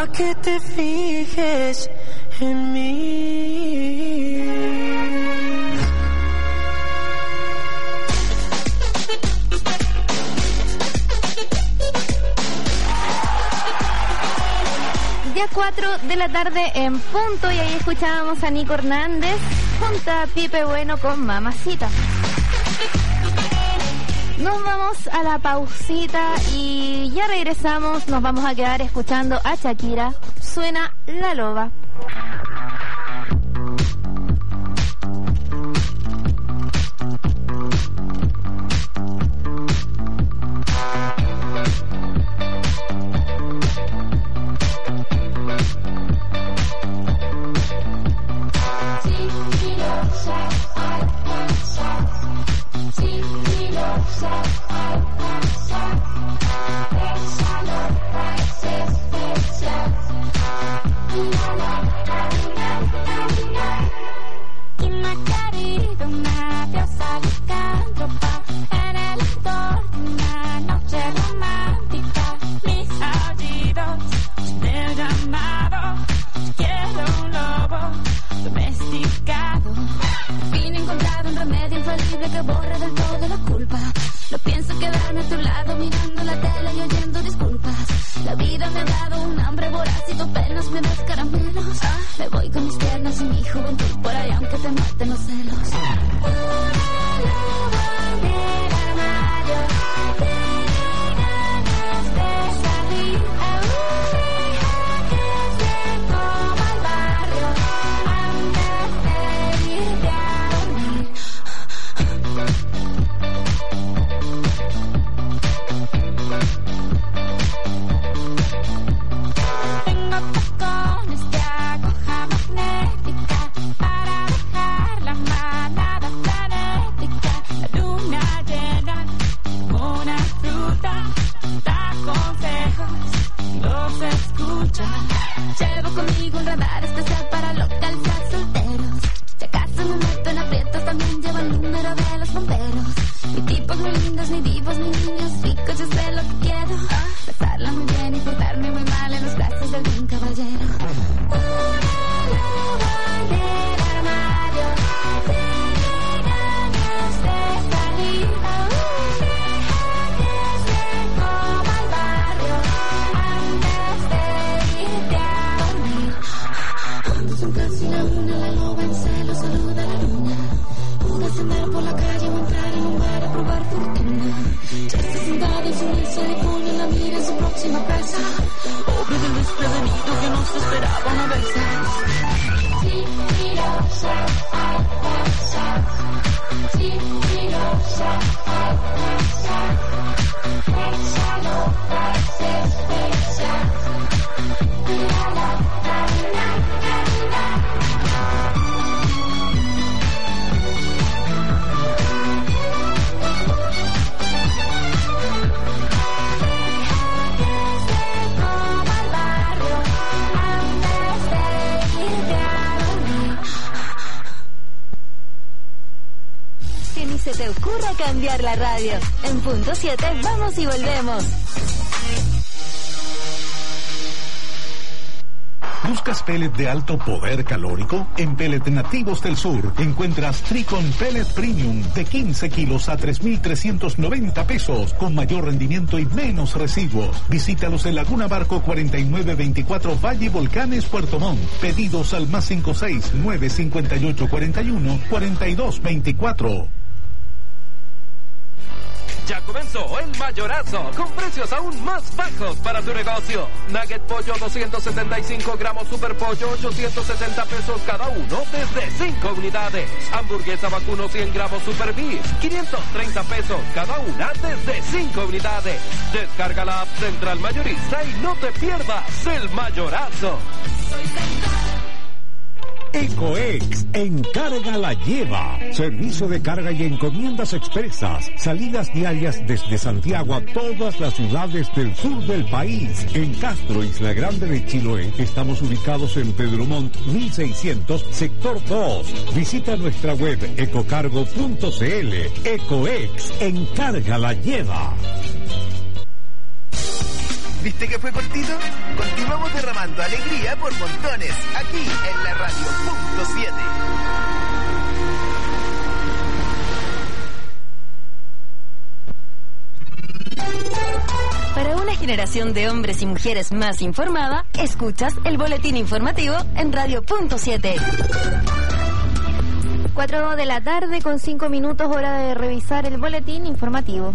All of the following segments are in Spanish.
que te fijes en mí. Ya 4 de la tarde en punto, y ahí escuchábamos a Nico Hernández junto a Pipe Bueno con Mamacita. Nos vamos a la pausita y ya regresamos. Nos vamos a quedar escuchando a Shakira. Suena La Loba. Cambiar la radio. En punto 7 vamos y volvemos. ¿Buscas pellet de alto poder calórico? En Pellet Nativos del Sur encuentras Tricon Pellet Premium de 15 kilos a 3,390 pesos, con mayor rendimiento y menos residuos. Visítalos en Laguna Barco 4924 Valle Volcanes, Puerto Montt. Pedidos al +56 958 41 4224. Ya comenzó el mayorazo, con precios aún más bajos para tu negocio. Nugget pollo 275 gramos, super pollo 870 pesos cada uno desde 5 unidades. Hamburguesa vacuno 100 gramos super beef 530 pesos cada una desde 5 unidades. Descarga la app Central Mayorista y no te pierdas el mayorazo. Ecoex, encarga la lleva. Servicio de carga y encomiendas expresas. Salidas diarias desde Santiago a todas las ciudades del sur del país. En Castro, Isla Grande de Chiloé, estamos ubicados en Pedro Montt 1600, sector 2. Visita nuestra web ecocargo.cl. Ecoex, encarga la lleva. ¿Viste que fue cortito? Continuamos derramando alegría por montones, aquí en la radio punto 7. Para una generación de hombres y mujeres más informada, escuchas el boletín informativo en Radio Punto 7. 4 de la tarde con 5 minutos, hora de revisar el boletín informativo.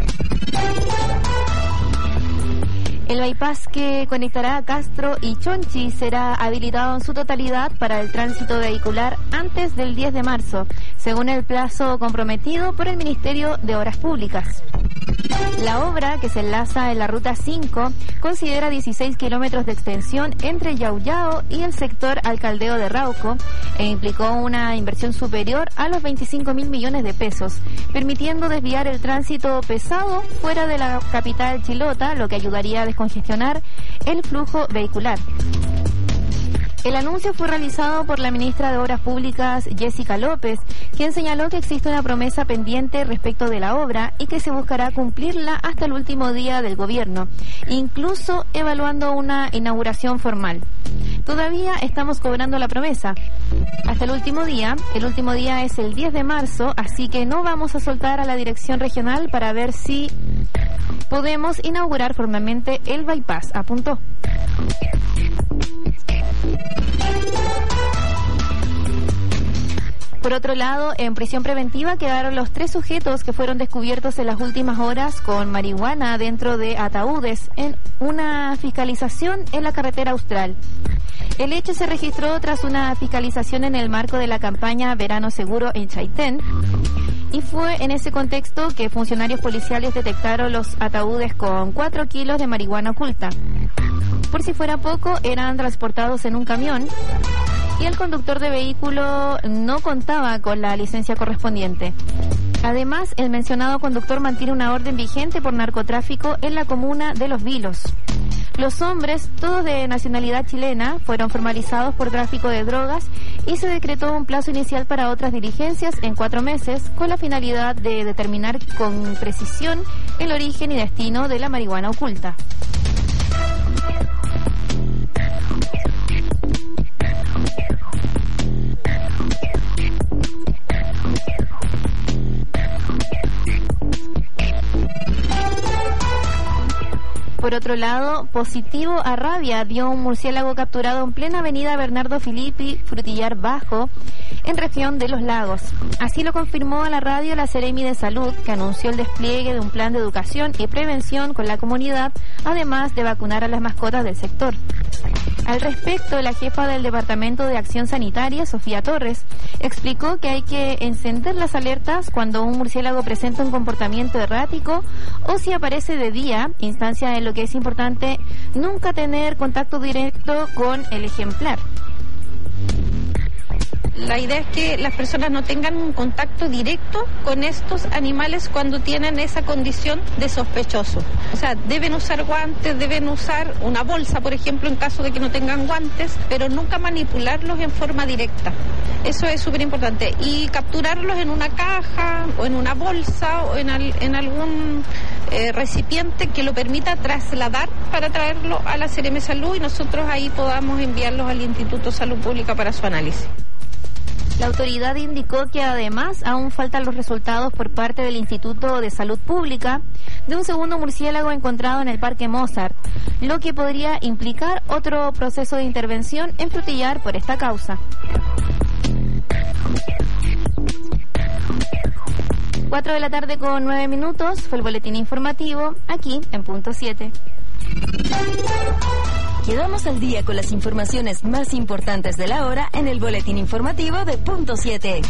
El bypass que conectará a Castro y Chonchi será habilitado en su totalidad para el tránsito vehicular antes del 10 de marzo, según el plazo comprometido por el Ministerio de Obras Públicas. La obra, que se enlaza en la Ruta 5, considera 16 kilómetros de extensión entre Yauyao y el sector Alcaldeo de Rauco e implicó una inversión superior a los 25.000 millones de pesos, permitiendo desviar el tránsito pesado fuera de la capital chilota, lo que ayudaría a descongestionar el flujo vehicular. El anuncio fue realizado por la ministra de Obras Públicas, Jessica López, quien señaló que existe una promesa pendiente respecto de la obra y que se buscará cumplirla hasta el último día del gobierno, incluso evaluando una inauguración formal. Todavía estamos cobrando la promesa. Hasta el último día es el 10 de marzo, así que no vamos a soltar a la dirección regional para ver si podemos inaugurar formalmente el bypass, apuntó. Por otro lado, en prisión preventiva quedaron los 3 sujetos que fueron descubiertos en las últimas horas con marihuana dentro de ataúdes en una fiscalización en la carretera austral. El hecho se registró tras una fiscalización en el marco de la campaña Verano Seguro en Chaitén, y fue en ese contexto que funcionarios policiales detectaron los ataúdes con 4 kilos de marihuana oculta. Por si fuera poco, eran transportados en un camión y el conductor de vehículo no contaba con la licencia correspondiente. Además, el mencionado conductor mantiene una orden vigente por narcotráfico en la comuna de Los Vilos. Los hombres, todos de nacionalidad chilena, fueron formalizados por tráfico de drogas y se decretó un plazo inicial para otras diligencias en 4 meses con la finalidad de determinar con precisión el origen y destino de la marihuana oculta. Por otro lado, positivo a rabia dio un murciélago capturado en plena avenida Bernardo Filippi, Frutillar Bajo, en región de Los Lagos. Así lo confirmó a la radio la Seremi de Salud, que anunció el despliegue de un plan de educación y prevención con la comunidad, además de vacunar a las mascotas del sector. Al respecto, la jefa del Departamento de Acción Sanitaria, Sofía Torres, explicó que hay que encender las alertas cuando un murciélago presenta un comportamiento errático o si aparece de día, instancia en lo que es importante nunca tener contacto directo con el ejemplar. La idea es que las personas no tengan un contacto directo con estos animales cuando tienen esa condición de sospechoso. O sea, deben usar guantes, deben usar una bolsa, por ejemplo, en caso de que no tengan guantes, pero nunca manipularlos en forma directa. Eso es súper importante. Y capturarlos en una caja o en una bolsa o en algún recipiente que lo permita trasladar para traerlo a la Seremi Salud y nosotros ahí podamos enviarlos al Instituto de Salud Pública para su análisis. La autoridad indicó que además aún faltan los resultados por parte del Instituto de Salud Pública de un segundo murciélago encontrado en el Parque Mozart, lo que podría implicar otro proceso de intervención en Frutillar por esta causa. 4 de la tarde con 9 minutos fue el boletín informativo aquí en Punto 7. Quedamos al día con las informaciones más importantes de la hora en el boletín informativo de Punto 7.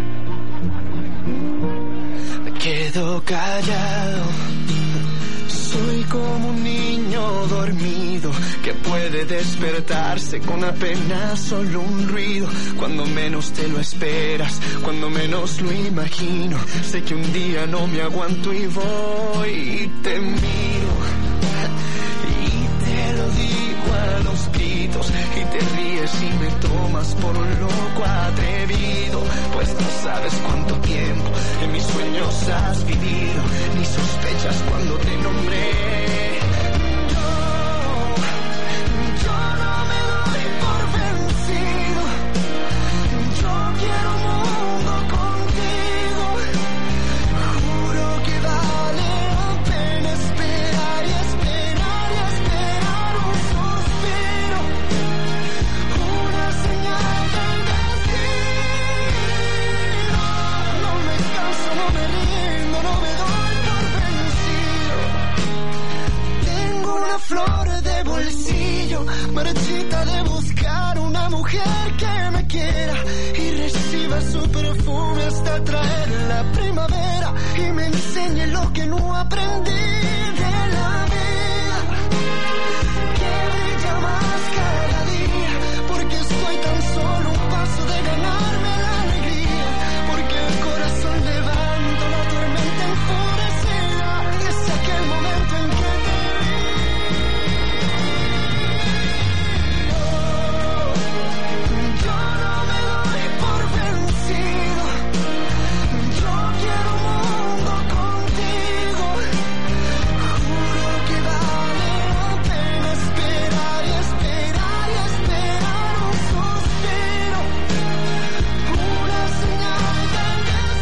Me quedo callado Soy como un niño dormido que puede despertarse con apenas solo un ruido. Cuando menos te lo esperas, cuando menos lo imagino. Sé que un día no me aguanto y voy y te miro. Y te lo digo a los gritos y te ríes y me tomas por un loco atrevido. Pues no sabes cuánto tiempo en mis sueños has vivido, ni sospechas cuando te nombré. Yo no me doy por vencido. Yo quiero un mundo contigo. Juro que vale la pena esperar y esperar y esperar un suspiro, una señal del destino. No me canso, no me rindo, no me doy por vencido. Tengo una flor de bolsillo, marchita de buscar una mujer que me quiera y reciba su perfume hasta traer la primavera y me enseñe lo que no aprendí de la vida, que brilla más cada día, porque estoy tan solo un paso de ganarme la alegría, porque el corazón levanta la tormenta enfurecida, es aquel momento en que te yo no me doy por vencido. Yo quiero un mundo contigo. Juro que vale la pena esperar y esperar y esperar un suspiro, una señal del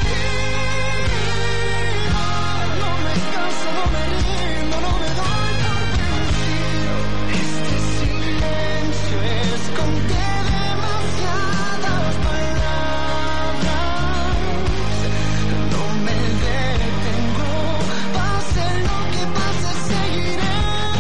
destino. No me canso, no me rindo, no me doy por vencido. Este silencio esconde demasiadas palabras. No me detengo, pase lo que pase, seguiré.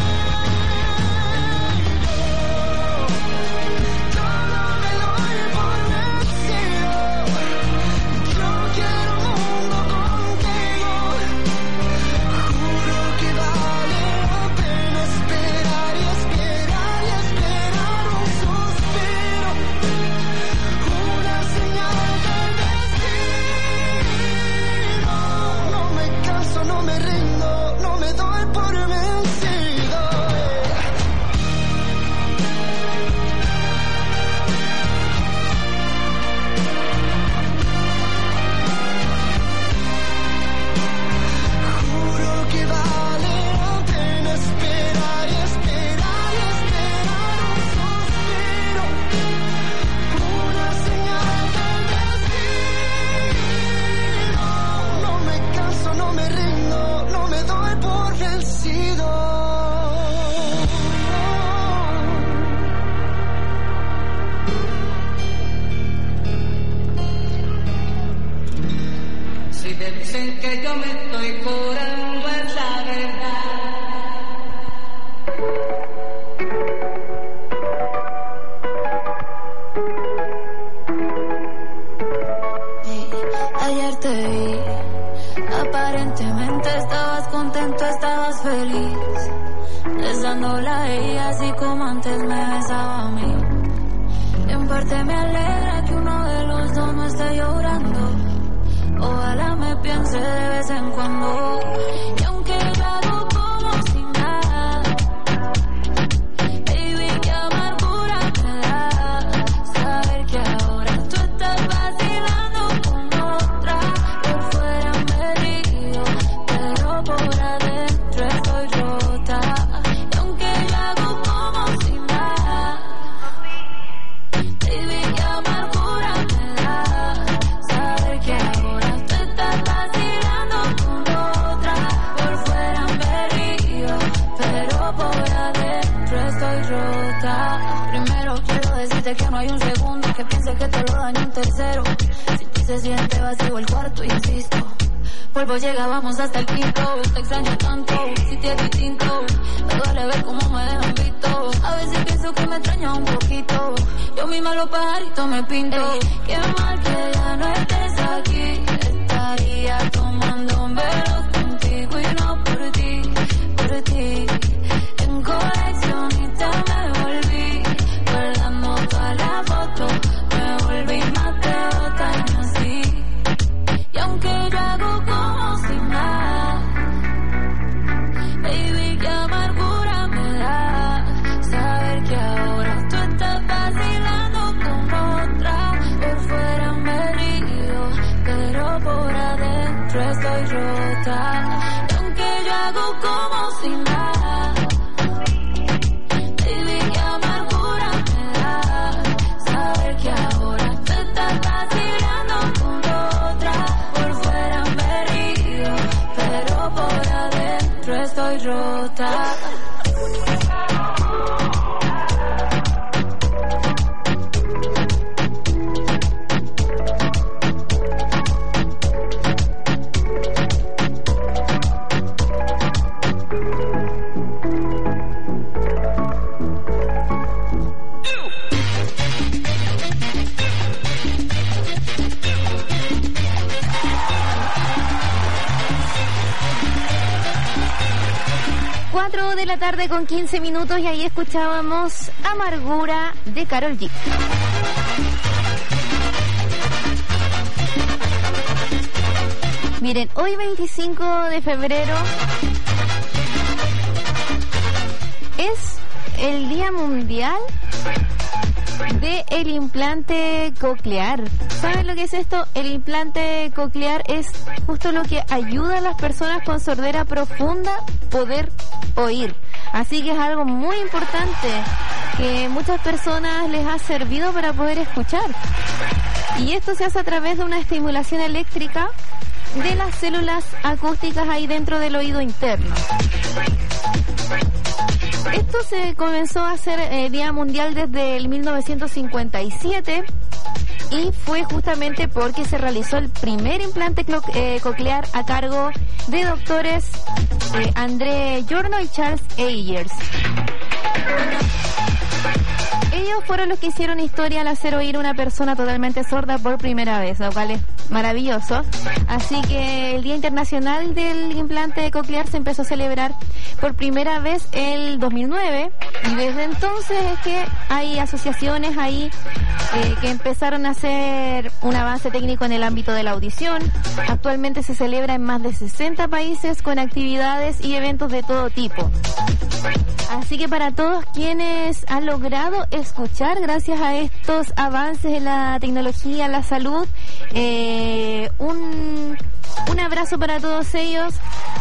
Yo no me doy por vencido. Yo quiero un mundo contigo. Juro que vale la pena esperar y esperar y esperar un suspiro, una señal del destino. No me canso, no me rindo, no me doy por vencido. Juro que vale la pena esperar y esperar y esperar un suspiro, una señal del destino. No me canso, no me rindo, no me doy por vencido. Si te dicen que yo me estoy curando es la verdad. Ayer te vi, aparentemente estabas contento, estabas feliz, besándola a ella así como antes me besaba a mí. En parte me alegra que uno de los dos no esté llorando. Ojalá me piense de vez en cuando. Y aunque yo hago como si nada, baby, qué amargura me da saber que ahora tú estás vacilando con otra. Por fuera me río, pero por adentro estoy rota. Y aunque yo hago como si nada, baby, qué amargura me da saber que ahora tú estás vacilando con otra. Por fuera me río, pero por adentro estoy rota. Primero quiero decirte que no hay un segundo que piense que te lo daño un tercero. Si ti se siente vacío el cuarto, insisto, polvo llega, vamos hasta el quinto. Te extraño tanto, si te es distinto. Me duele ver cómo me dejan visto. A veces pienso que me extraña un poquito. Yo misma los pajaritos me pinto. Qué mal que ya no estés aquí. Estaría tomando un velo contigo y no por ti, por ti. adentro estoy rota. Y aunque yo hago como si nada, baby, qué amargura me da saber que ahora te estás vacilando con otra. Por fuera me río, pero por adentro estoy rota. 4 de la tarde con 15 minutos y ahí escuchábamos Amargura de Karol G. Miren, hoy 25 de febrero es el Día Mundial del implante coclear. ¿Saben lo que es esto? El implante coclear es justo lo que ayuda a las personas con sordera profunda poder oír. Así que es algo muy importante que muchas personas les ha servido para poder escuchar. Y esto se hace a través de una estimulación eléctrica de las células acústicas ahí dentro del oído interno. Esto se comenzó a hacer Día Mundial desde el 1957 y fue justamente porque se realizó el primer implante coclear a cargo de doctores André Giorno y Charles Ayers. Ellos fueron los que hicieron historia al hacer oír a una persona totalmente sorda por primera vez, lo cual es maravilloso. Así que el Día Internacional del Implante Coclear se empezó a celebrar por primera vez el 2009 y desde entonces es que hay asociaciones ahí que empezaron a hacer un avance técnico en el ámbito de la audición. Actualmente se celebra en más de 60 países con actividades y eventos de todo tipo. Así que para todos quienes han logrado escuchar gracias a estos avances en la tecnología, la salud, un abrazo para todos ellos.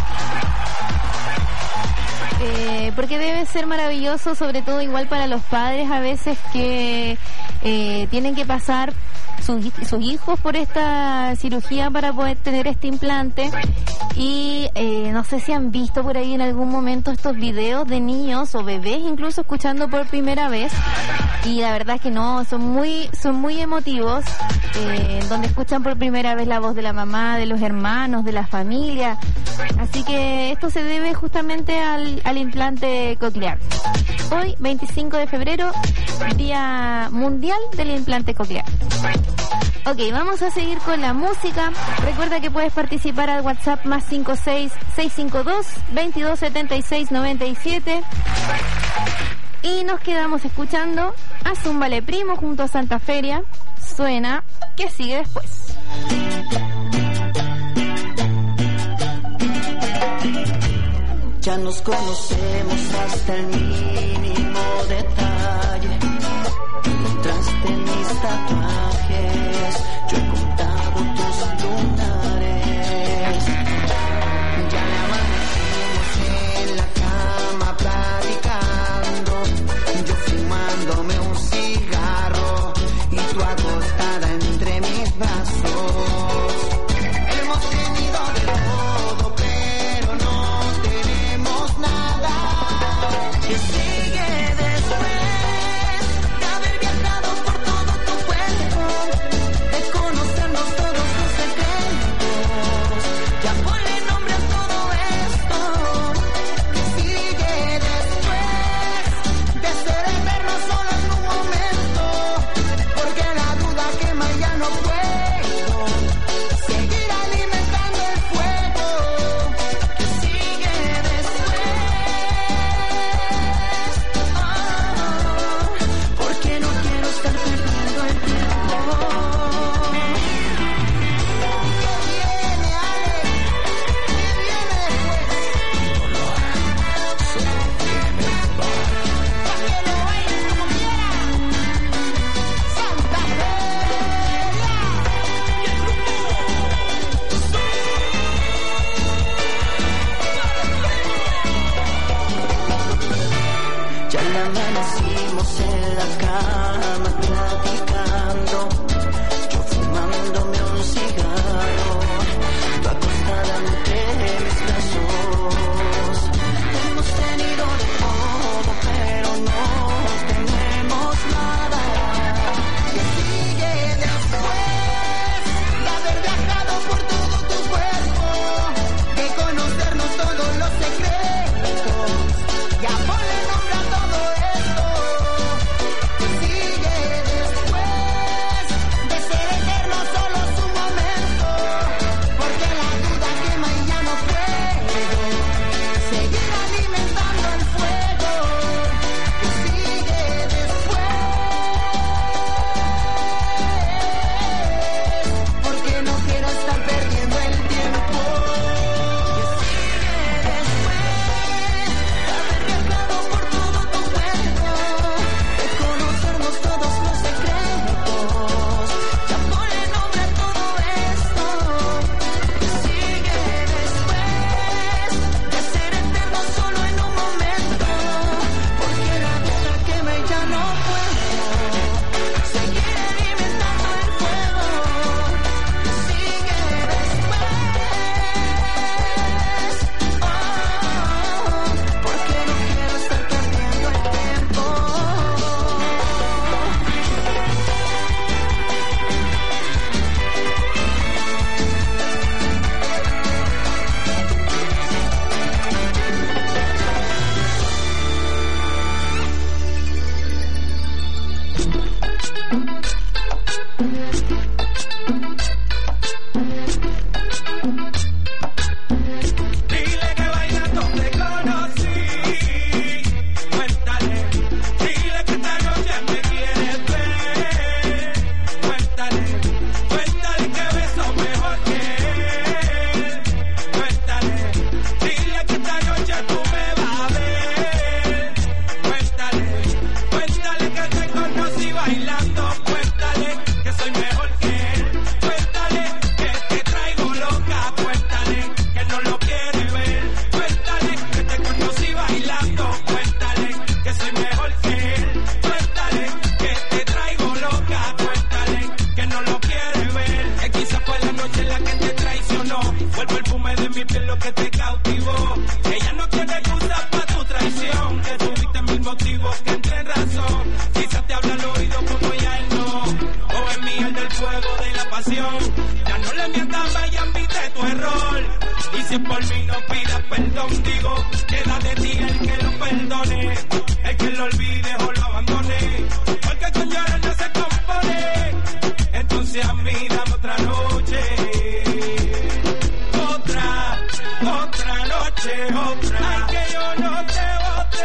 Porque debe ser maravilloso, sobre todo igual para los padres a veces que tienen que pasar sus hijos por esta cirugía para poder tener este implante. Y no sé si han visto por ahí en algún momento estos videos de niños o bebés incluso escuchando por primera vez, y la verdad es que no, son muy emotivos, donde escuchan por primera vez la voz de la mamá, de los hermanos, de la familia. Así que esto se debe justamente al implante coclear. Hoy, 25 de febrero, Día Mundial del Implante Coclear. Ok, vamos a seguir con la música. Recuerda que puedes participar al WhatsApp más 56652-227697. Y nos quedamos escuchando a Zúmbale Primo junto a Santa Feria. Suena que sigue después. Ya nos conocemos hasta el mínimo detalle. Encontraste mis tatuajes, yo he contado tus lunares. Ya amanecimos en la cama platicando, yo fumándome un cigarro y tú acostada entre mis brazos. Hemos tenido de todo, pero no tenemos nada. Que sigue después de haber viajado por todo tu cuerpo, de conocernos todos los lo que te cautivó. Ella no tiene excusa para tu traición, que tuviste mil motivos que entren razón. Quizás te habla al oído como ya él no, o en mí el del fuego de la pasión. Ya no le mientas, vaya, admite tu error. Y si es por mí no pidas perdón, digo, queda de ti el que lo perdone, el que lo olvide o lo abandone, porque con llorar no se compone. Entonces a mí dame otra noche, otra noche, otra. Ay, que yo no te bote,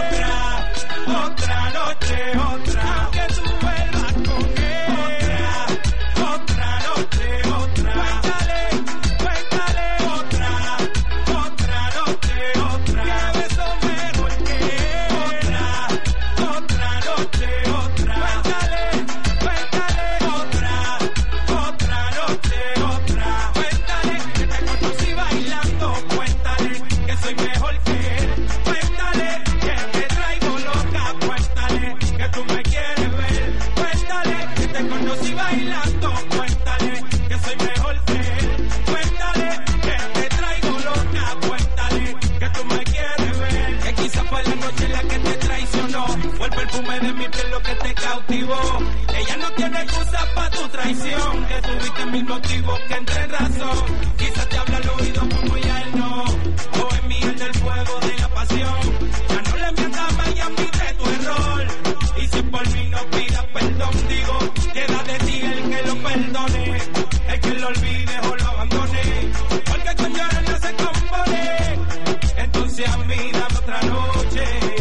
otra noche, otra. Que tú vuelvas con él, otra noche, otra. Cuéntale, otra noche, otra. Que beso mejor que otra noche, otra. Cuéntale, otra noche, otra. Cuéntale que te conocí bailando, cuéntale que soy mejor que él. Cuéntale que te traigo loca, cuéntale que tú me quieres ver. Cuéntale que te conocí bailando, cuéntale que soy mejor que él. Cuéntale que te traigo loca, cuéntale que tú me quieres ver. Que quizás fue la noche en la que te traicionó, fue el perfume de mi piel lo que te cautivó. Ella no tiene excusa para tu traición, que tuviste mil motivos que entren razón. Quizás te habla al oído como ya él no, o en mí el del fuego de la pasión. Ya no le mientas, vaya, admite tu error. Y si por mí no pidas perdón, digo, queda de ti el que lo perdone, el que lo olvide o lo abandone, porque con llorar no se compone. Entonces a mí dame otra noche,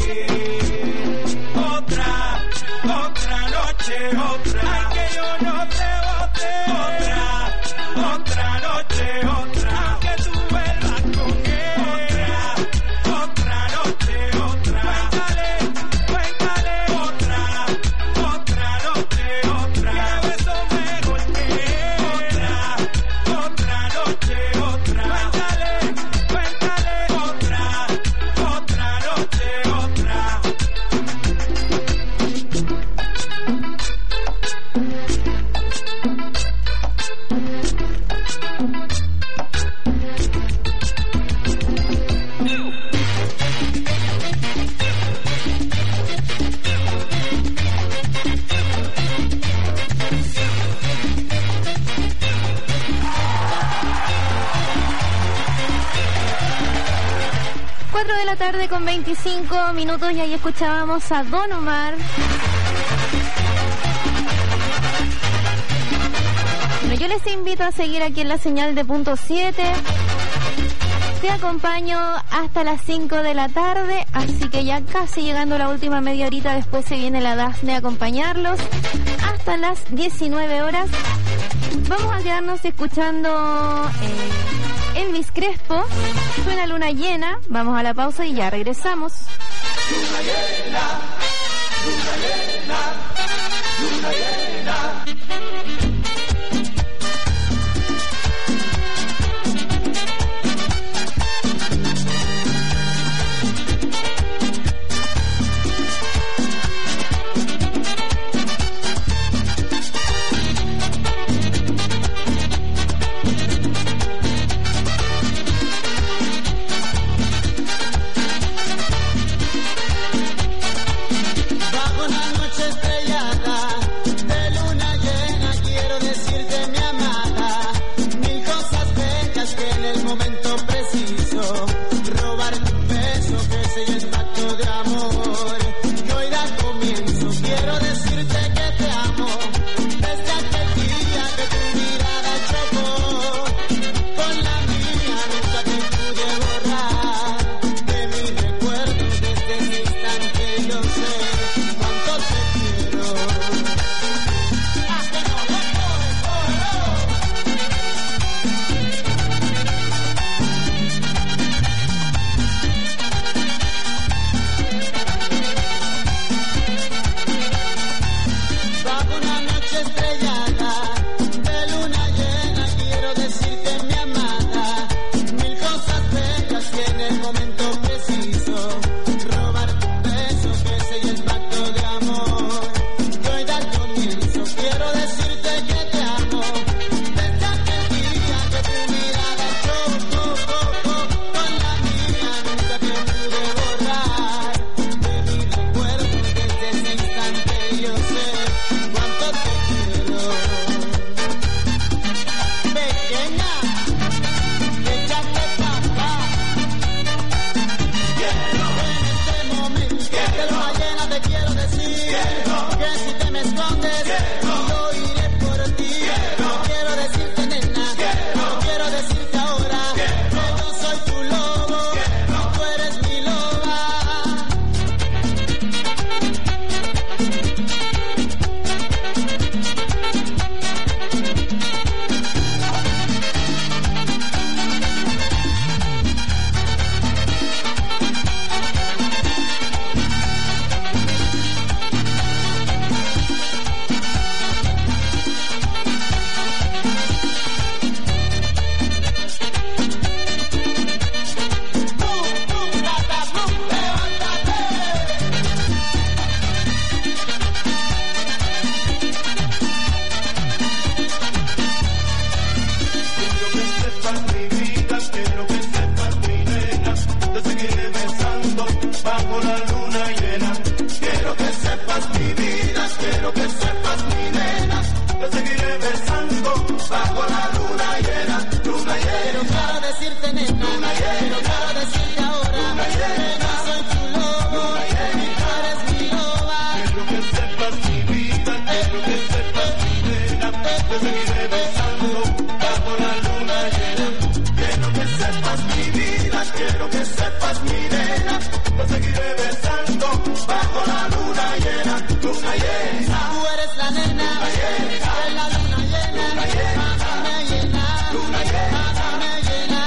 otra noche, otra. Ay, que yo no te bote, otra noche, otra. Que tú vuelvas con él, otra noche, otra. Cuéntale, otra noche, otra. Que beso mejor que otra noche, otra. Cuéntale, otra noche, otra. De la tarde con 25 minutos y ahí escuchábamos a Don Omar. Bueno, yo les invito a seguir aquí en la señal de punto 7. Te acompaño hasta las 5 de la tarde, así que ya casi llegando la última media horita, después se viene la DAS de acompañarlos hasta las 19 horas. Vamos a quedarnos escuchando Elvis Crespo, suena Luna Llena. Vamos a la pausa y ya regresamos. Luna llena, luna llena, luna llena. Bajo la noche estrella mi vida, quiero que sepas mi nena, te seguiré besando bajo la luna llena, luna llena. Tú eres la nena, luna llena, de la luna llena, luna llena, luna llena, luna llena, luna llena.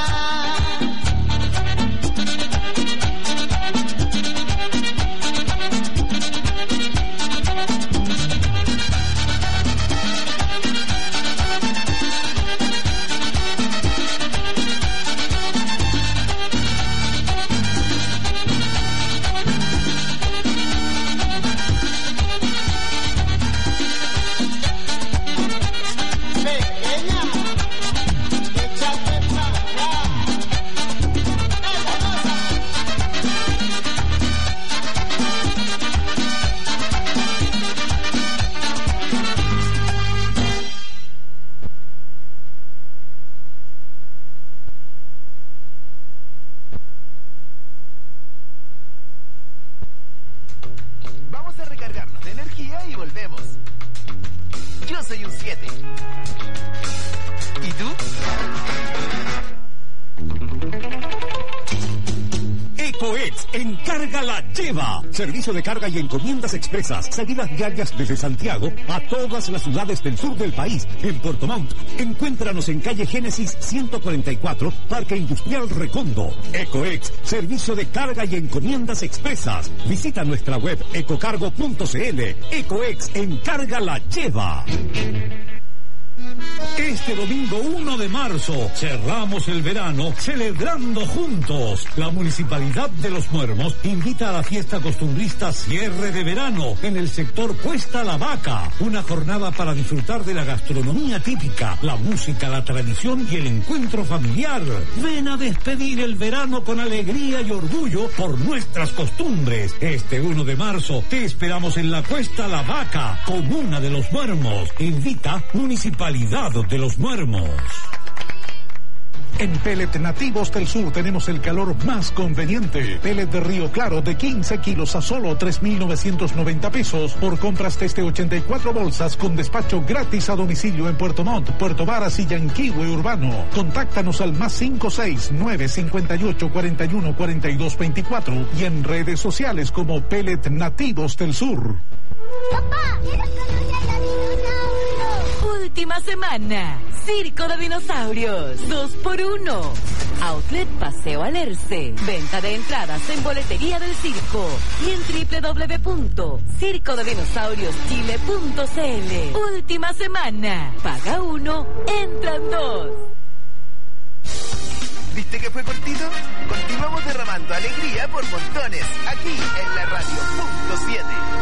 Vamos a recargarnos de energía y volvemos. Yo soy un 7. ¿Y tú? EcoEx en Carga la Lleva. Servicio de carga y encomiendas expresas. Salidas diarias desde Santiago a todas las ciudades del sur del país. En Puerto Montt. Encuéntranos en calle Génesis 144, Parque Industrial Recondo. EcoEx, servicio de carga y encomiendas expresas. Visita nuestra web ecocargo.cl. EcoEx en Carga la Lleva. Este domingo 1 de marzo cerramos el verano celebrando juntos. La Municipalidad de Los Muermos invita a la fiesta costumbrista Cierre de Verano en el sector Cuesta La Vaca. Una jornada para disfrutar de la gastronomía típica, la música, la tradición y el encuentro familiar. Ven a despedir el verano con alegría y orgullo por nuestras costumbres. Este 1 de marzo te esperamos en la Cuesta La Vaca, comuna de Los Muermos. Invita Municipalidad de Los Muermos. En Pellet Nativos del Sur tenemos el calor más conveniente. Pellet de Río Claro de 15 kilos a solo 3.990 pesos por compras desde 84 bolsas con despacho gratis a domicilio en Puerto Montt, Puerto Varas y Yanquihue Urbano. Contáctanos al +569 58 41 42 24 y en redes sociales como Pellet Nativos del Sur. Papá, ¿quieres conocer a dinosaurio? Última semana. Circo de Dinosaurios. 2x1. Outlet Paseo Alerce. Venta de entradas en boletería del circo y en www.circodedinosaurioschile.cl. Última semana. Paga 1, entran 2. ¿Viste que fue cortito? Continuamos derramando alegría por montones, aquí en la radio .7.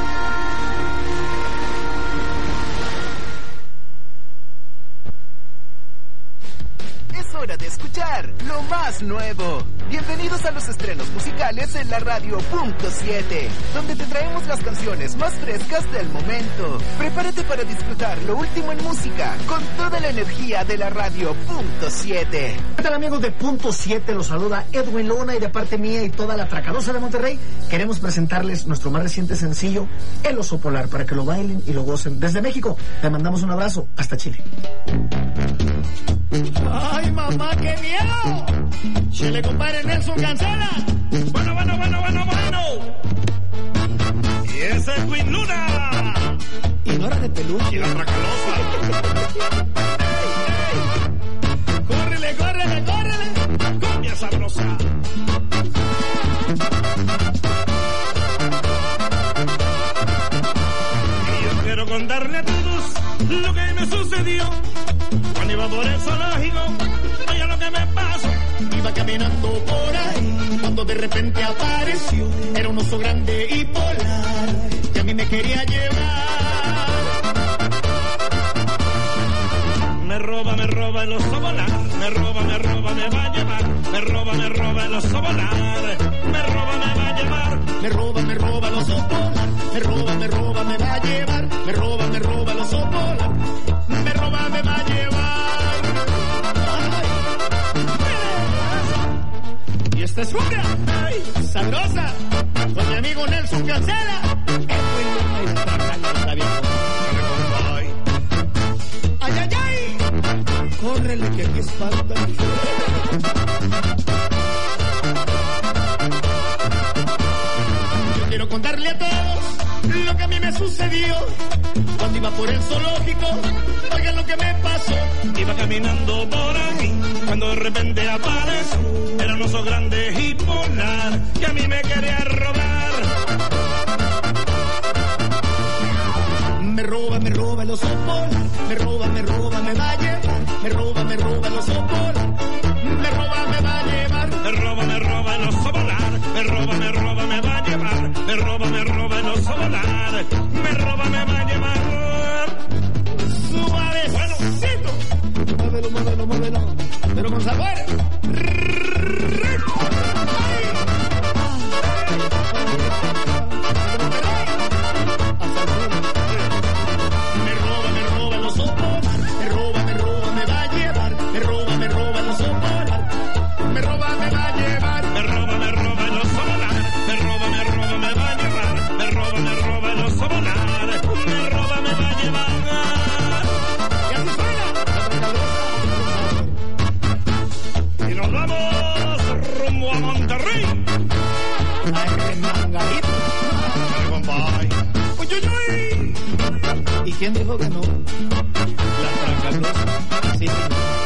Es hora de escuchar lo más nuevo. Bienvenidos a los estrenos musicales en la radio .7, donde te traemos las canciones más frescas del momento. Prepárate para disfrutar lo último en música con toda la energía de la radio .7. ¿Qué tal, amigos de .7? Los saluda Edwin Luna y de parte mía y toda la Tracadosa de Monterrey queremos presentarles nuestro más reciente sencillo, El Oso Polar, para que lo bailen y lo gocen. Desde México, te mandamos un abrazo. Hasta Chile. ¡Ay, mamá, qué miedo! Chile, compadre Nelson, cancela. Bueno. Y ese es Edwin Luna. Y Nora de Peluche. Y la Tracalosa. ¡Córrele! ¡Cumbia sabrosa! Y yo quiero contarle a todos lo que me sucedió cuando iba por el zoológico. Oye lo que me pasó. Iba caminando por ahí cuando de repente apareció. Era un oso grande y polar que a mí me quería llevar. Me roba el oso polar. Me roba, me va a llevar. Me roba el oso polar. Me roba, me va a llevar. Me roba el oso polar. Me roba, me va a llevar. Me roba el oso polar. Me roba, me va a llevar. Ay. Y esta es cumbia, ay, sabrosa, con mi amigo Nelson Cancela. Es muy buena y la Tracalosa, viejo. Ay. Córrele que aquí espanta. lo que a mí me sucedió cuando iba por el zoológico. Oigan lo que me pasó. Iba caminando por ahí cuando de repente apareció. Era un oso grande y polar que a mí me quería robar. Me roba el oso polar. Me roba, me va a llevar. Me roba el oso polar. Me roba, me va a llevar. Me roba el oso polar. Me roba, me va a llevar. Me roba el oso polar. Me roba, me va a llevar. Suave, suavecito. Muévelo. Pero con sabor. ¿Y quién dijo que no? La Trancarosa. Sí.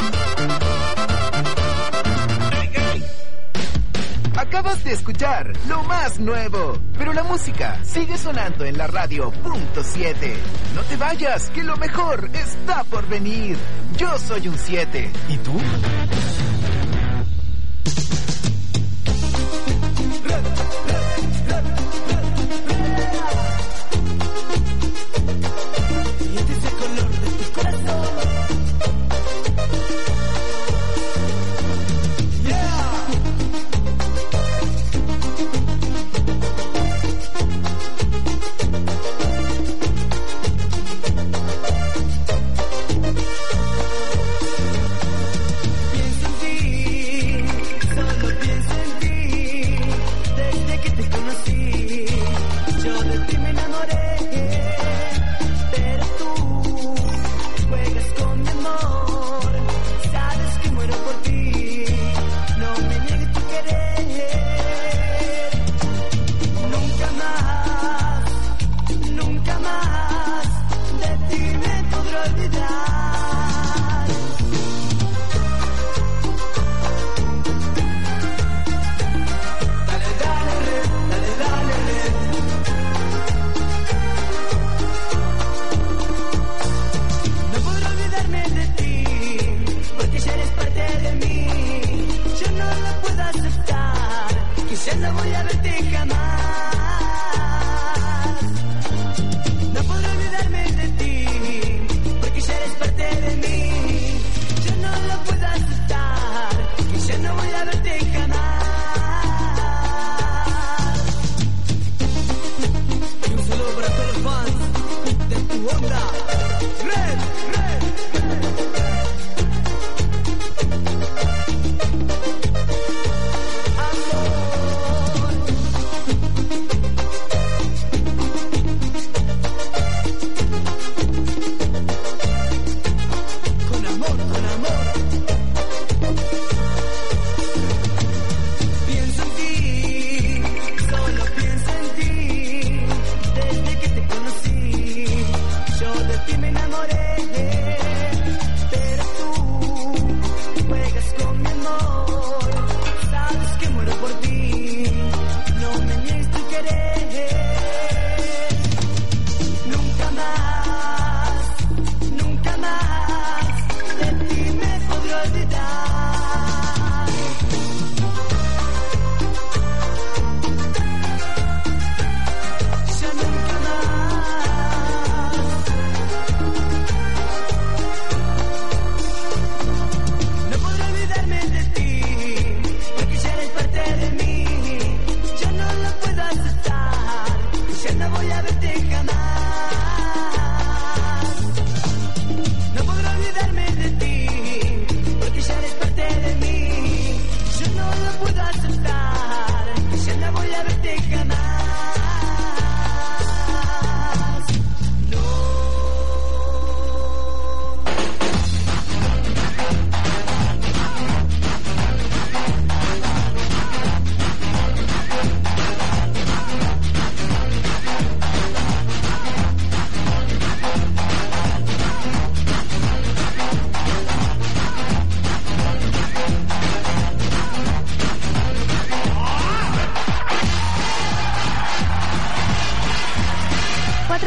Acabas de escuchar lo más nuevo, pero la música sigue sonando en la radio .7. No te vayas, que lo mejor está por venir. Yo soy un 7. ¿Y tú?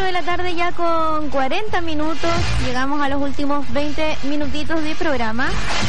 4 de la tarde ya con 40 minutos. Llegamos a los últimos 20 minutitos de programa.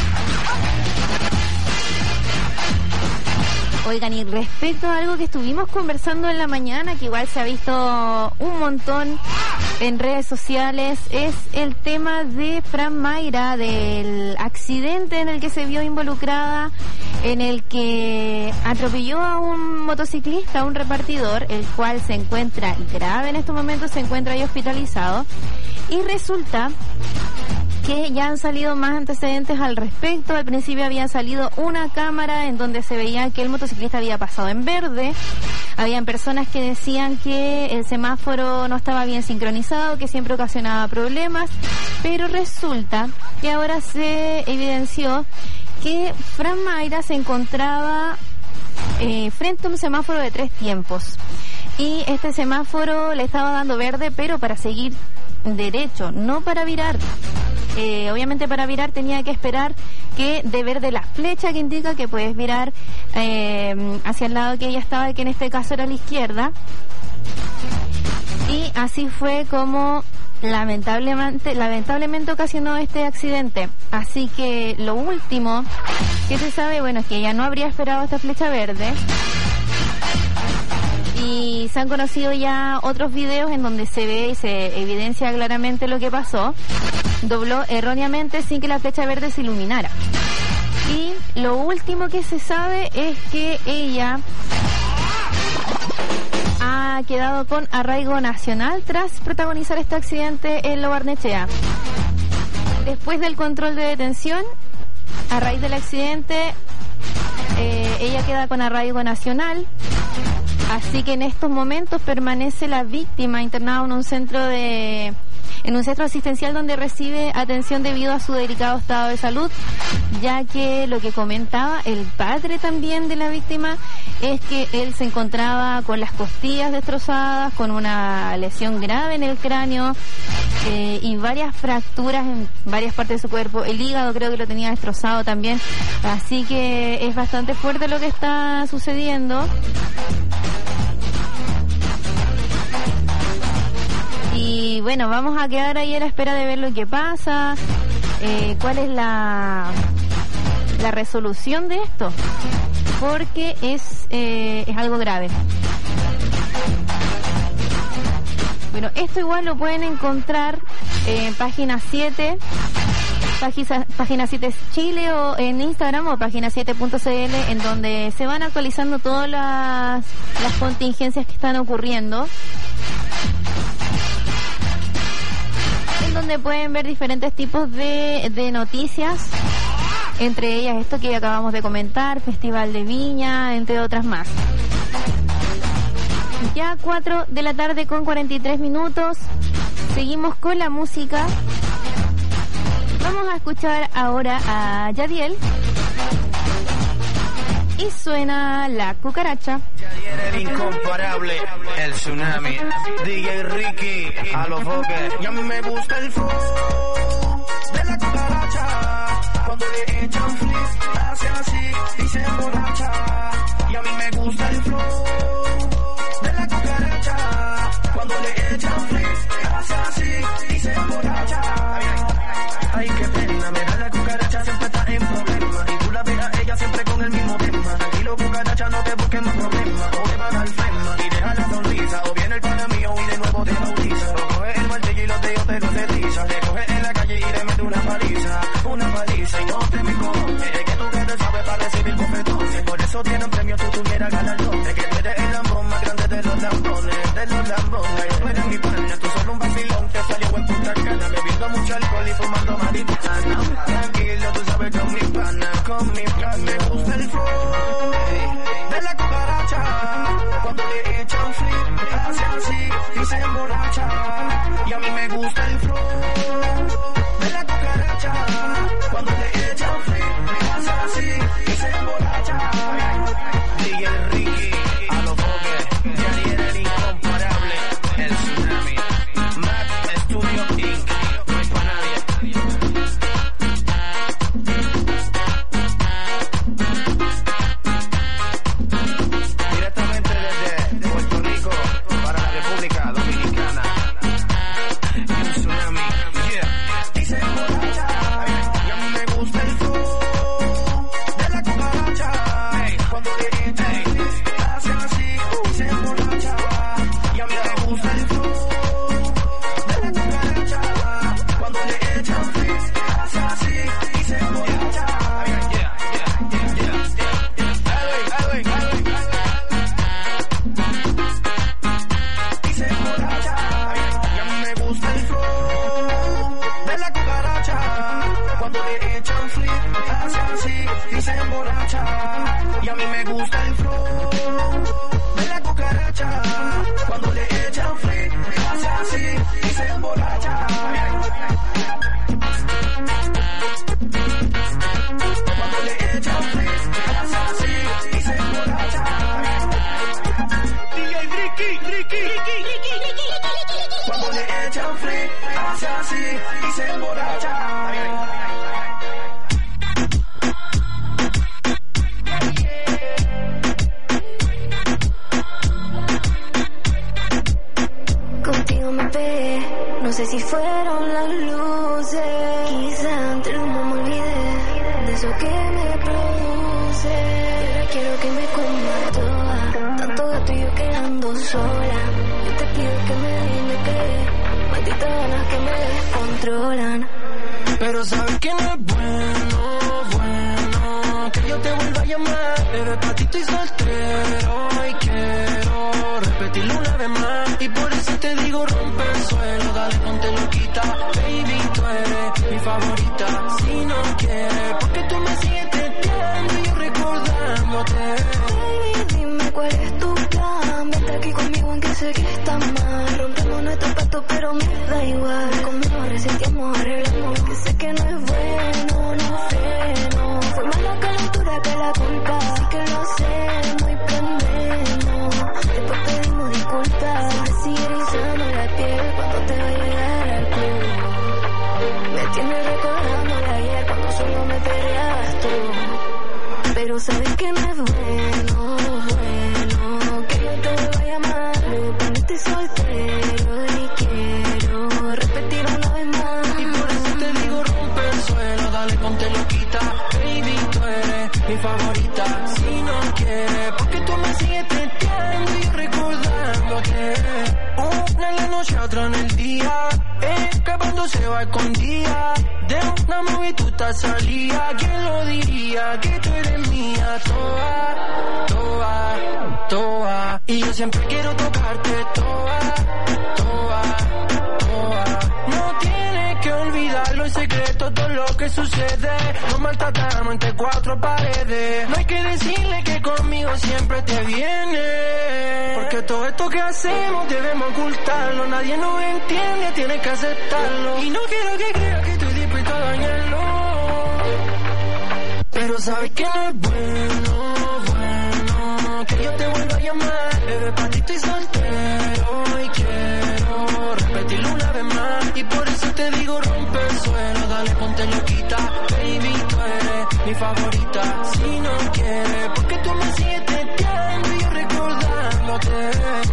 Oigan, y respecto a algo que estuvimos conversando en la mañana, que igual se ha visto un montón en redes sociales, es el tema de Fran Mayra, del accidente en el que se vio involucrada, en el que atropelló a un motociclista, a un repartidor, el cual se encuentra grave en estos momentos, se encuentra ahí hospitalizado, y resulta que ya han salido más antecedentes al respecto. Al principio había salido una cámara en donde se veía que el motociclista había pasado en verde. Habían personas que decían que el semáforo no estaba bien sincronizado, que siempre ocasionaba problemas, pero resulta que ahora se evidenció que Fran Mayra se encontraba frente a un semáforo de 3 tiempos. Y este semáforo le estaba dando verde, pero para seguir derecho, no para virar. Obviamente para virar tenía que esperar que dé verde la flecha que indica que puedes virar hacia el lado que ella estaba, que en este caso era la izquierda. Y así fue como lamentablemente ocasionó este accidente. Así que lo último que se sabe, bueno, es que ella no habría esperado esta flecha verde. Y se han conocido ya otros videos en donde se ve y se evidencia claramente lo que pasó. Dobló erróneamente sin que la flecha verde se iluminara. Y lo último que se sabe es que ella ha quedado con arraigo nacional tras protagonizar este accidente en Lo Barnechea. Después del control de detención, a raíz del accidente, ella queda con arraigo nacional. Así que en estos momentos permanece la víctima internada en un centro asistencial donde recibe atención debido a su delicado estado de salud, ya que lo que comentaba el padre también de la víctima es que él se encontraba con las costillas destrozadas, con una lesión grave en el cráneo y varias fracturas en varias partes de su cuerpo. El hígado creo que lo tenía destrozado también, así que es bastante fuerte lo que está sucediendo. Y bueno, vamos a quedar ahí a la espera de ver lo que pasa, cuál es la resolución de esto, porque es algo grave. Bueno, esto igual lo pueden encontrar en página 7, página 7 Chile, o en Instagram, o página 7.cl, en donde se van actualizando todas las contingencias que están ocurriendo, en donde pueden ver diferentes tipos de noticias, entre ellas esto que acabamos de comentar, Festival de Viña, entre otras más. Ya 4 de la tarde con 43 minutos, seguimos con la música. Vamos a escuchar ahora a Yadiel y suena La Cucaracha. Yadiel el incomparable, el tsunami, DJ Ricky, a los foques. Y a mí me gusta el flow de la cucaracha, cuando le echan flip, hace así y se emborracha. Y a mí me gusta el flow de la cucaracha, cuando le echan flip, hace así y se emborracha. Ay, qué pena, me da la cucaracha, siempre está en problema. Y tú la ves a ella siempre con el mismo tema. Tranquilo, cucaracha, no te busques más problemas. O te van al fema y deja la sonrisa. O viene el pana mío y de nuevo te bautiza. O coge el martillo y los dedos te lo desliza. Le coge en la calle y le mete una paliza. Y no te me conoces. Es que tú que te sabes para recibir bofetones. Por eso tienen premio, tú tuvieras galardones. Que tú eres el lambón más grande de los lambones. De los lambones. Tú eres mi pana, tú solo un vacilón que salió en Punta Cana. Bebiendo mucho alcohol y fumando marihuana. Tranquilo, tú sabes con mi pana, con mi pana. Me gusta el flow de la cucaracha, cuando le echan flip, hace así y se emborracha. Y a mí me gusta el flow de la cucaracha, cuando le echan flip, hace así y se emborracha. DJ Ricky, a los foques, Yadiel el incomparable, el tsunami, Mac Studio Inc. No hay pa' nadie. Directamente desde Puerto Rico para la República Dominicana, gusta el flow de la cucaracha. Cuando le echan free, hace así y se emborracha. Cuando le echan free, hace así y se emborracha. DJ Ricky. Cuando le echan free, hace así y se emborracha. Contigo me pegué, no sé si fueron las luces. Quizá entre el humo me olvidé de eso que me produce. Pero quiero que me comas toda, tanto gato y yo quedando sola. Yo te pido que me brinde que malditas ganas que me descontrolan. Pero sabes que no es bueno que yo te vuelva a llamar. Bebé, pa' ti estoy soltero y quiero repetirlo una vez más. Y por eso te digo rompe el suelo, dale ponte loquita. Baby, tú eres mi favorita. Si no quieres, porque tú me sigues testeando y yo recordándote. Baby, dime cuál es tu plan. Vente aquí conmigo aunque sé que está mal. Rompemos nuestro pacto pero me da igual. Conmigo resentimos, arreglamos. Que sé que no es bueno, no freno. Fue más la calentura que la culpa. Así que lo hacemos y prendemos. Después pedimos disculpas. Me sigue erizando la piel cuando te va a llegar al club. Me tienes recordando de ayer cuando solo me peleabas tú. Pero sabes que no es bueno que yo te vuelva a llamar. Cuando estoy soltero y quiero repetir una vez más. Y por eso te digo rompe el suelo, dale ponte loquita. Baby, tú eres mi favorita. Si no quieres, porque tú me sigues testeando y yo recordándote. Una en la noche, otra en el día, escapando se va escondida. De una movie tú estás salida. ¿Quién lo diría? Que tú eres mía, toda. Y yo siempre quiero tocarte toda. No tienes que olvidarlo en secreto todo lo que sucede. Nos maltratamos entre cuatro paredes. No hay que decirle que conmigo siempre te viene. Porque todo esto que hacemos debemos ocultarlo. Nadie nos entiende, tienes que aceptarlo. Y no quiero que creas que estoy dispuesto a dañarlo. Pero sabes que no es bueno que yo te vuelva a llamar. Bebé, pa' ti estoy soltero y quiero repetirlo una vez más. Y por eso te digo rompe el suelo, dale ponte loquita. Baby, tú eres mi favorita. Si no quieres, porque tú me sigues testeando y yo recordándote.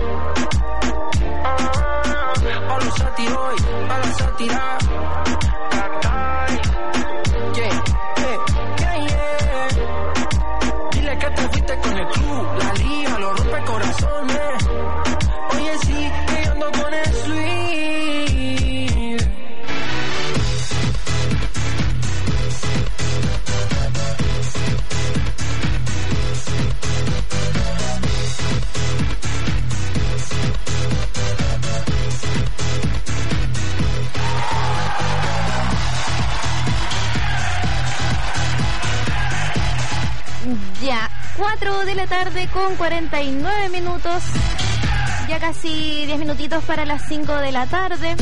A los satiroy, a la sátira. Dile que te fuiste con el club, la liga, lo rompe corazones. Oye, sí, que yo ando con el sweet. Ya, 4 de la tarde con 49 minutos. Ya casi 10 minutitos para las 5 de la tarde.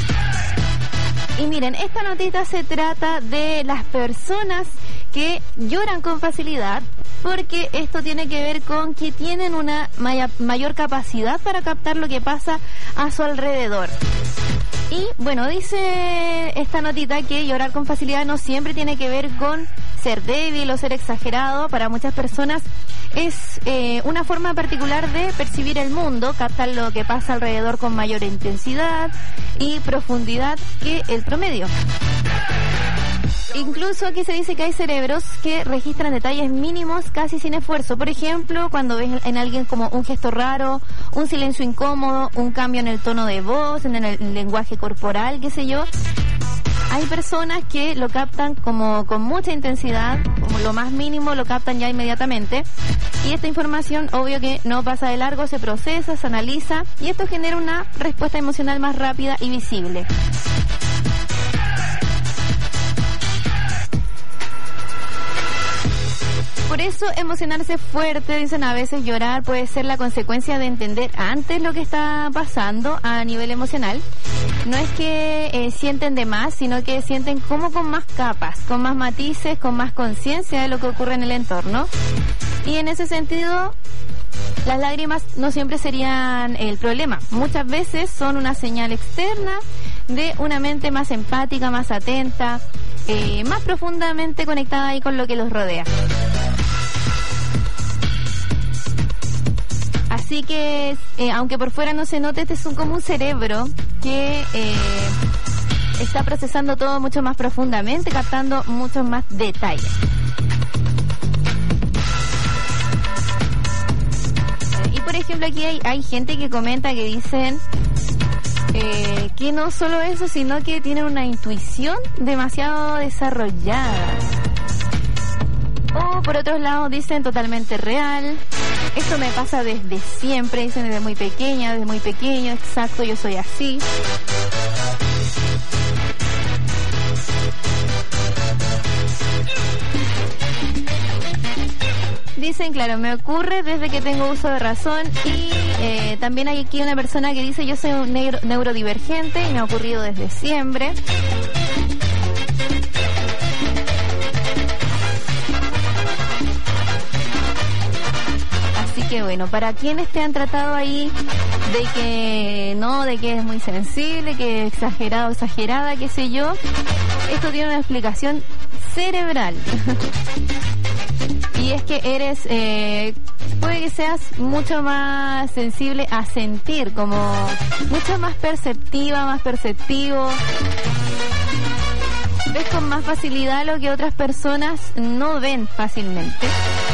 Y miren, esta notita se trata de las personas que lloran con facilidad, porque esto tiene que ver con que tienen una mayor capacidad para captar lo que pasa a su alrededor. Y bueno, dice esta notita que llorar con facilidad no siempre tiene que ver con ser débil o ser exagerado. Para muchas personas es una forma particular de percibir el mundo, captan lo que pasa alrededor con mayor intensidad y profundidad que el promedio. Incluso aquí se dice que hay cerebros que registran detalles mínimos casi sin esfuerzo. Por ejemplo, cuando ves en alguien como un gesto raro, un silencio incómodo, un cambio en el tono de voz, en el lenguaje corporal, qué sé yo. Hay personas que lo captan como con mucha intensidad, como lo más mínimo lo captan ya inmediatamente. Y esta información, obvio que no pasa de largo, se procesa, se analiza y esto genera una respuesta emocional más rápida y visible. por eso emocionarse fuerte, dicen, a veces llorar puede ser la consecuencia de entender antes lo que está pasando a nivel emocional. No es que sienten de más, sino que sienten como con más capas, con más matices, con más conciencia de lo que ocurre en el entorno. Y en ese sentido, las lágrimas no siempre serían el problema. Muchas veces son una señal externa de una mente más empática, más atenta, más profundamente conectada ahí con lo que los rodea. Así que, aunque por fuera no se note, este es como un cerebro que está procesando todo mucho más profundamente, captando muchos más detalles. Y por ejemplo, aquí hay gente que comenta que dicen que no solo eso, sino que tienen una intuición demasiado desarrollada. O por otros lados dicen totalmente real. Esto me pasa desde siempre, dicen desde muy pequeño, exacto, yo soy así. Dicen, claro, me ocurre desde que tengo uso de razón. Y también hay aquí una persona que dice, yo soy un neurodivergente y me ha ocurrido desde siempre. Así que bueno, para quienes te han tratado ahí de que no, de que es muy sensible, que es exagerado, exagerada, qué sé yo, esto tiene una explicación cerebral. Y es que eres, puede que seas mucho más sensible a sentir, como mucho más perceptiva, más perceptivo. Ves con más facilidad lo que otras personas no ven fácilmente.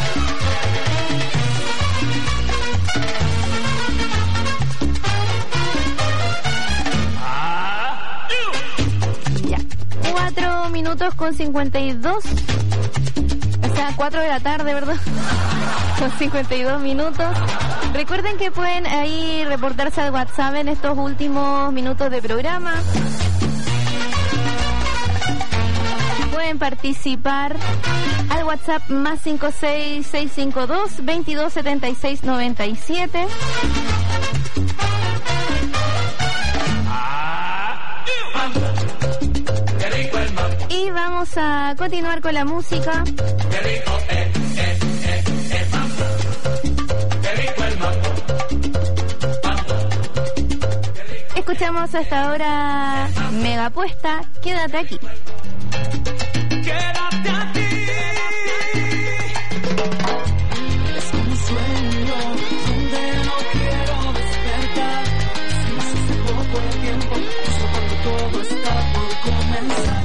Ya, 4 minutos con 52. O sea, 4 de la tarde, ¿verdad? Con 52 minutos. Recuerden que pueden ahí reportarse al WhatsApp en estos últimos minutos de programa. Pueden participar al WhatsApp más 56652-227697. Y vamos a continuar con la música. Escuchamos hasta ahora Mega Apuesta, quédate aquí. Quédate aquí. Es un sueño donde no quiero despertar. Si hace poco de tiempo, justo cuando todo está por comenzar.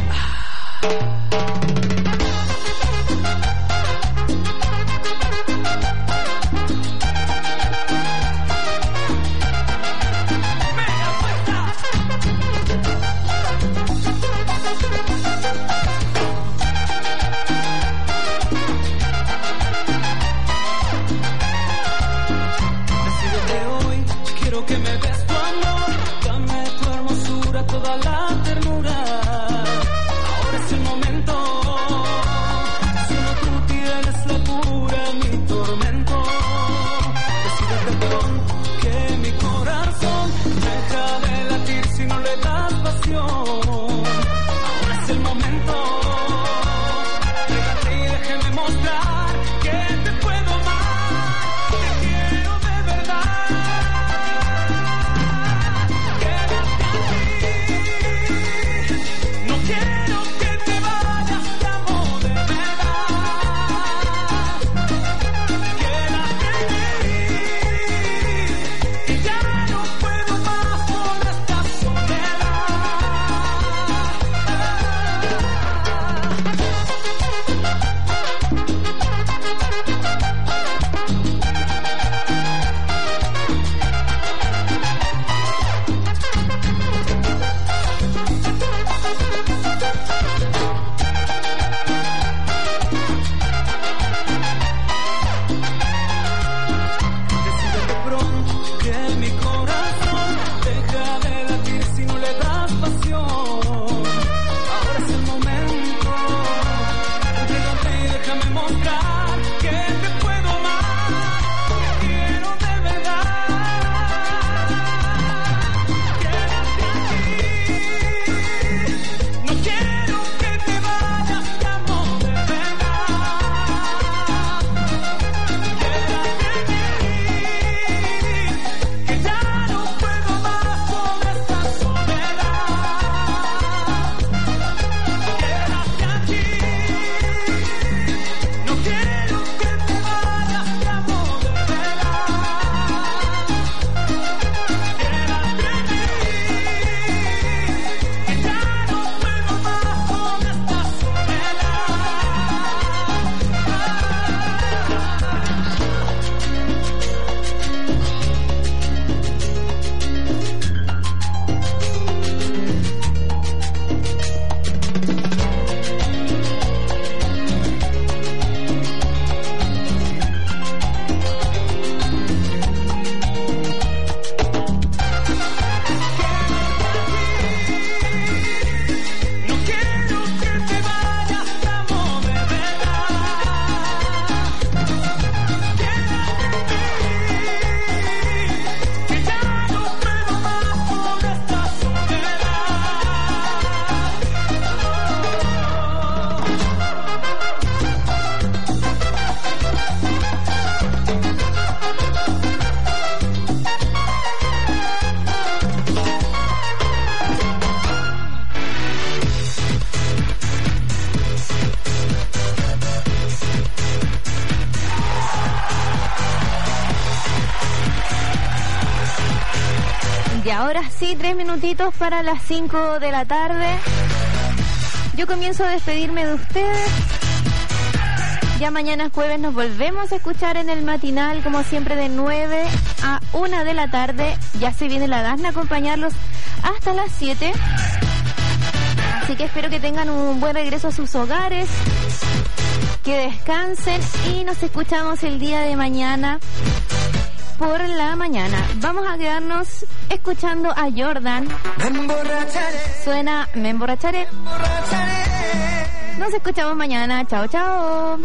Y ahora sí, 3 minutitos para las 5 de la tarde. Yo comienzo a despedirme de ustedes. Ya mañana jueves nos volvemos a escuchar en el matinal, como siempre, de 9 a 1 de la tarde. Ya se viene la Dasna a acompañarlos hasta las 7. Así que espero que tengan un buen regreso a sus hogares, que descansen y nos escuchamos el día de mañana por la mañana. Vamos a quedarnos escuchando a Jordan. Suena Me Emborracharé. Nos escuchamos mañana. Chao, chao.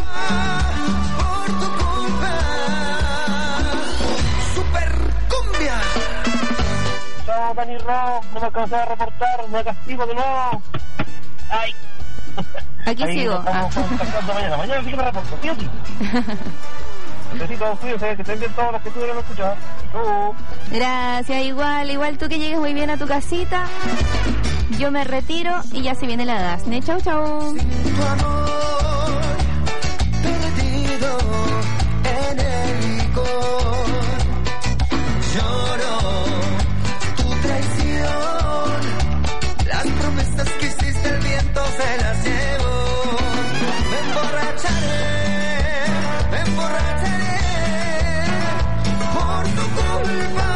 Super cumbia. Chao, Dani Ro, no me alcancé a reportar, me castigo de nuevo. Ay. Aquí ahí sigo. Estamos contactando mañana sí que me reporto, ¿sí o sí? Besitos, cuídense, que estén bien todos los que estuvieron escuchando. Gracias, igual tú que llegues muy bien a tu casita. Yo me retiro y ya se viene la Dasne. Chau, chau. Tu amor perdido en el licor. Lloro tu traición. Las promesas que hiciste el viento se las llevó. Me emborracharé por tu culpa.